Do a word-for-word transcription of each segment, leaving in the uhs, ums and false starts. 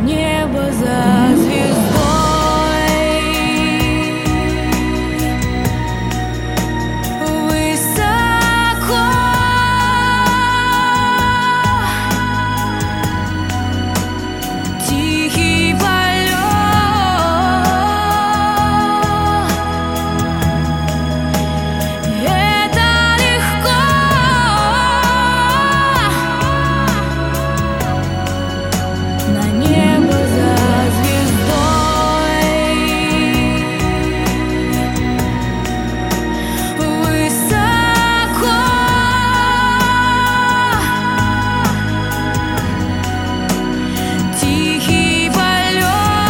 небо за звездой. Высоко тихий полет. Это легко на небо за звездой. Высоко тихий полет.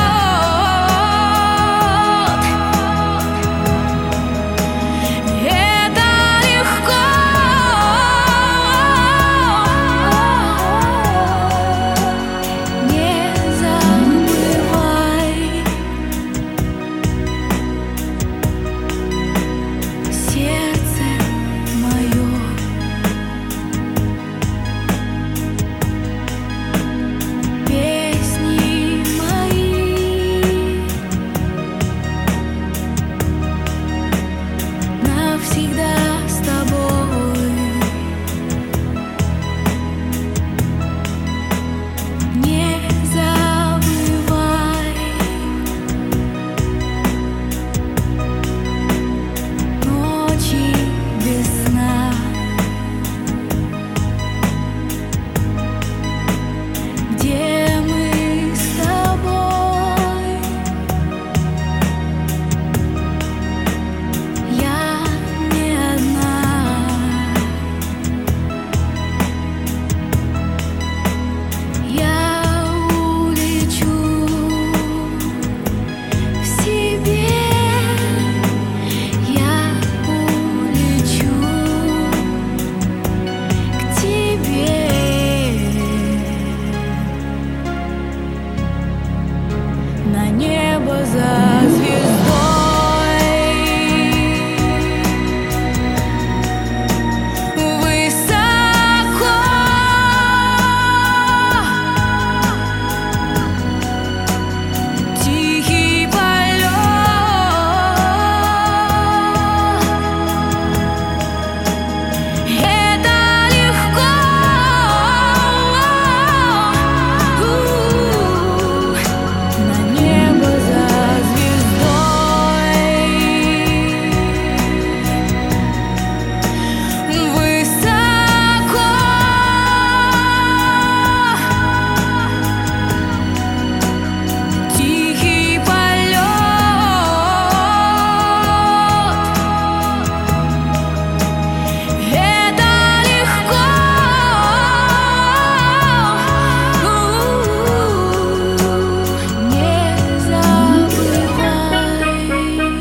Это легко не забывай. Сердце мое, песни мои навсегда с тобой. Не забывай ночи без сна, где мы с тобой. Я не одна. Я улечу в себе. Я улечу к тебе на небо за